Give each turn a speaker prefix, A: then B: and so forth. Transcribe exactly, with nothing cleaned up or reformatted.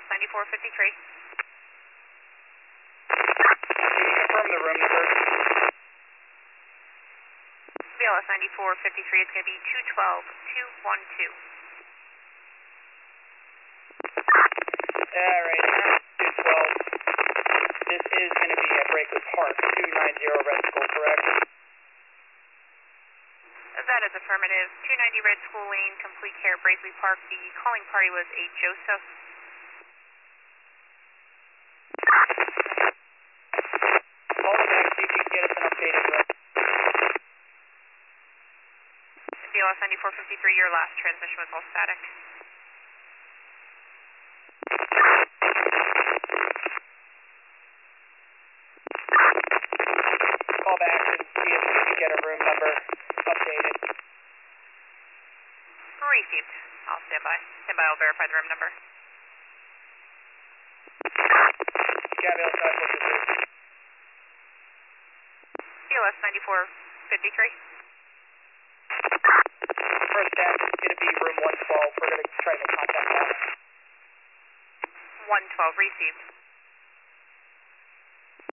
A: ninety-four fifty-three.
B: Confirm the room number.
A: B L S ninety-four fifty-three, it's going to be two twelve two one two.
B: Alright, two twelve. This is going to be at Brakeley Park, two ninety Red School, correct?
A: That is affirmative. two ninety Red School Lane, Complete Care, Brakeley Park. The calling party was a Joseph.
B: Call me back, see if you can get us an updated room.
A: B L S ninety-four fifty-three, your last transmission was all static.
B: Call back and see if we can get a room number updated.
A: Received. I'll stand by. Stand by, I'll verify the room number.
B: Gabriel five fifty-three.
A: B L S ninety-four fifty-three.
B: First dash is going to be room one twelve. We're going to try to contact that.
A: one twelve, received.